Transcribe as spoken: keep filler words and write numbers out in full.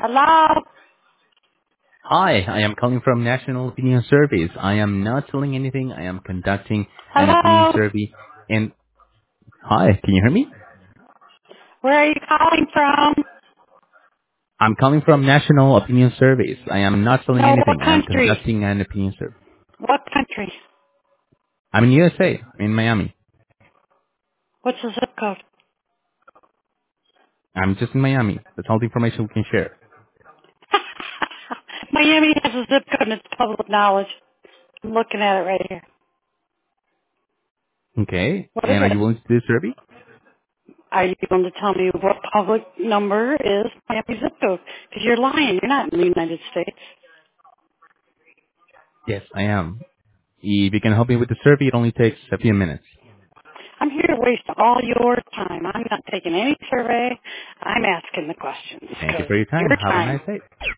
Hello? Hi, I am calling from National Opinion Surveys. I am not selling anything. I am conducting an opinion Hello? survey. And hi, can you hear me? Where are you calling from? I'm calling from National Opinion Surveys. I am not selling No, what anything. I am country? conducting an opinion survey. What country? I'm in U S A. I'm in Miami. What's the zip code? I'm just in Miami. That's all the information we can share. Miami has a zip code and it's public knowledge. I'm looking at it right here. Okay. What is And are you it? willing to do the survey? Are you going to tell me what public number is Miami zip code? Because you're lying. You're not in the United States. Yes, I am. If you can help me with the survey, it only takes a few minutes. I'm here to waste all your time. I'm not taking any survey. I'm asking the questions Thank you because for your time. your Have a time. nice day.